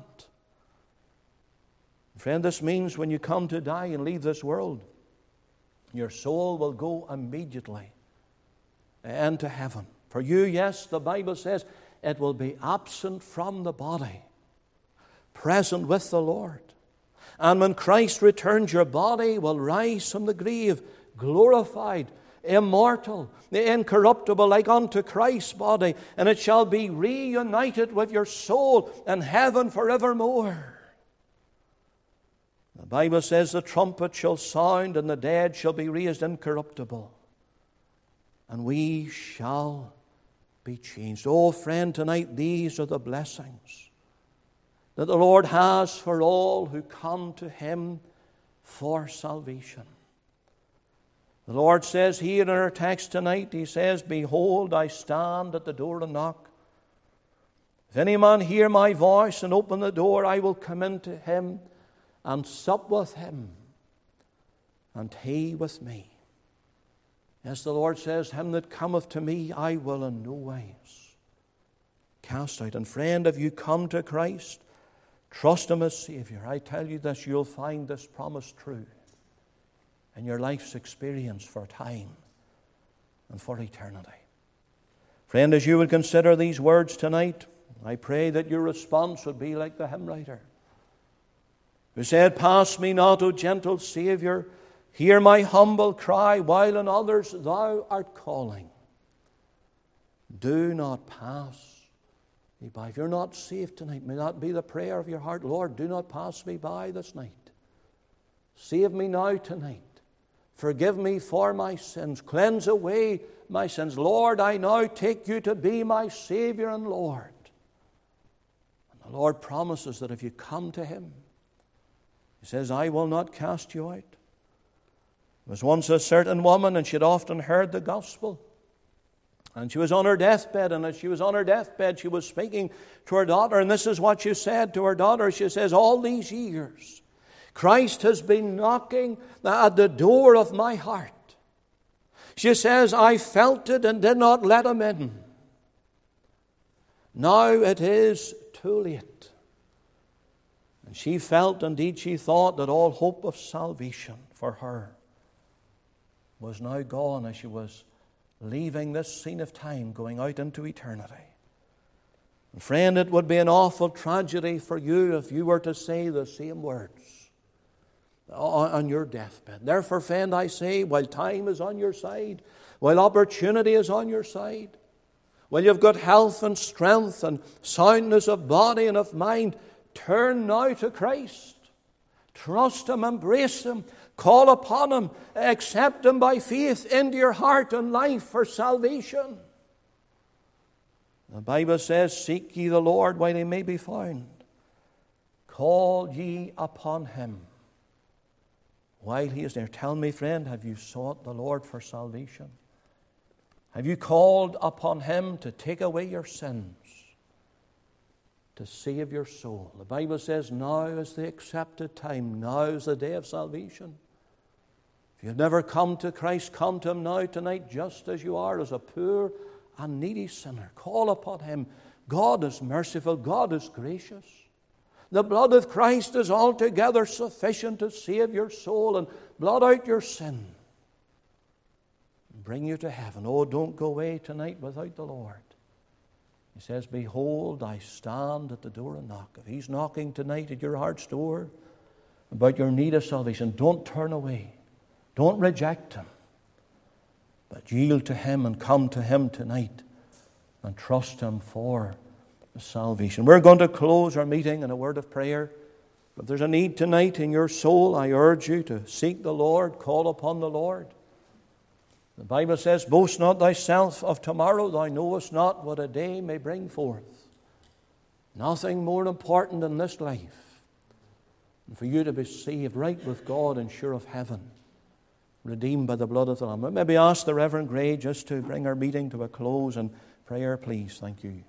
Friend, this means when you come to die and leave this world, your soul will go immediately into heaven. For you, yes, the Bible says, it will be absent from the body, present with the Lord. And when Christ returns, your body will rise from the grave, glorified, immortal, incorruptible, like unto Christ's body, and it shall be reunited with your soul in heaven forevermore. The Bible says the trumpet shall sound, and the dead shall be raised incorruptible, and we shall be changed. Oh, friend, tonight these are the blessings that the Lord has for all who come to Him for salvation. The Lord says here in our text tonight, He says, behold, I stand at the door and knock. If any man hear my voice and open the door, I will come into him and sup with him, and He with me. As the Lord says, him that cometh to me I will in no wise cast out. And friend, if you come to Christ, trust Him as Savior, I tell you this, you'll find this promise true in your life's experience for time and for eternity. Friend, as you would consider these words tonight, I pray that your response would be like the hymn writer who said, pass me not, O gentle Savior, hear my humble cry, while in others Thou art calling. Do not pass me by. If you're not saved tonight, may that be the prayer of your heart. Lord, do not pass me by this night. Save me now tonight. Forgive me for my sins. Cleanse away my sins. Lord, I now take you to be my Savior and Lord. And the Lord promises that if you come to Him, He says, I will not cast you out. There was once a certain woman, and she had often heard the gospel. And she was on her deathbed, and as she was on her deathbed, she was speaking to her daughter, and this is what she said to her daughter. She says, all these years, Christ has been knocking at the door of my heart. She says, I felt it and did not let Him in. Now it is too late. And she felt, indeed she thought, that all hope of salvation for her was now gone as she was leaving this scene of time, going out into eternity. And friend, it would be an awful tragedy for you if you were to say the same words on your deathbed. Therefore, friend, I say, while time is on your side, while opportunity is on your side, while you've got health and strength and soundness of body and of mind, turn now to Christ. Trust Him, embrace Him, call upon Him, accept Him by faith into your heart and life for salvation. The Bible says, seek ye the Lord while He may be found. Call ye upon Him while He is there. Tell me, friend, have you sought the Lord for salvation? Have you called upon Him to take away your sins, to save your soul? The Bible says, now is the accepted time. Now is the day of salvation. If you've never come to Christ, come to Him now tonight, just as you are, as a poor and needy sinner. Call upon Him. God is merciful. God is gracious. The blood of Christ is altogether sufficient to save your soul and blot out your sin and bring you to heaven. Oh, don't go away tonight without the Lord. He says, behold, I stand at the door and knock. If He's knocking tonight at your heart's door about your need of salvation, don't turn away. Don't reject Him. But yield to Him and come to Him tonight and trust Him for salvation. We're going to close our meeting in a word of prayer. If there's a need tonight in your soul, I urge you to seek the Lord, call upon the Lord. The Bible says, boast not thyself of tomorrow, thou knowest not what a day may bring forth. Nothing more important in this life than for you to be saved right with God and sure of heaven, redeemed by the blood of the Lamb. Maybe ask the Reverend Gray just to bring our meeting to a close in prayer, please. Thank you.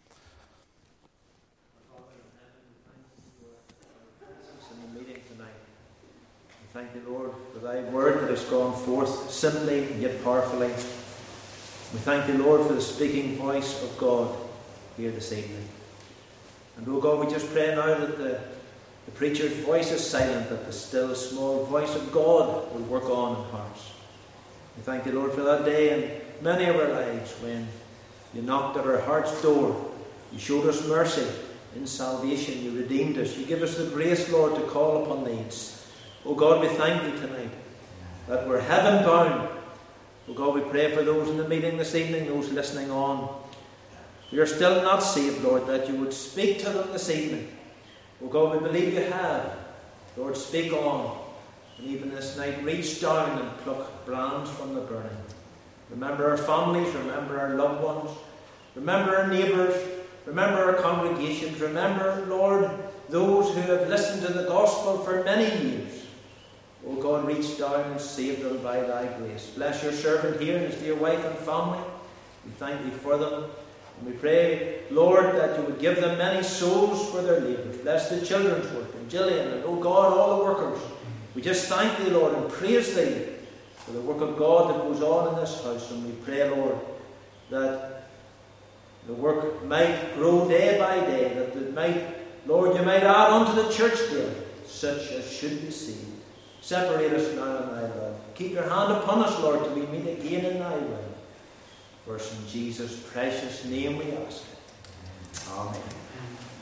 Thank you, Lord, for Thy word that has gone forth simply yet powerfully. We thank you, Lord, for the speaking voice of God here this evening. And, oh God, we just pray now that the, the preacher's voice is silent, that the still, small voice of God will work on in hearts. We thank you, Lord, for that day in many of our lives when you knocked at our heart's door. You showed us mercy in salvation. You redeemed us. You give us the grace, Lord, to call upon needs. Oh God, we thank Thee tonight that we're heaven bound. Oh God, we pray for those in the meeting this evening, those listening on. We are still not saved, Lord, that you would speak to them this evening. Oh God, we believe you have. Lord, speak on. And even this night, reach down and pluck brands from the burning. Remember our families, remember our loved ones, remember our neighbours, remember our congregations, remember, Lord, those who have listened to the gospel for many years. Oh God, reach down and save them by Thy grace. Bless your servant here and his dear wife and family. We thank Thee for them. And we pray, Lord, that you would give them many souls for their labours. Bless the children's work and Gillian and, oh God, all the workers We just thank Thee, Lord, and praise Thee for the work of God that goes on in this house. And we pray, Lord, that the work might grow day by day, that it might, Lord, You might add unto the church daily such as should be saved. Separate us now in Thy love. Keep Your hand upon us, Lord, till we meet again in Thy will. For it's in Jesus' precious name we ask it. Amen.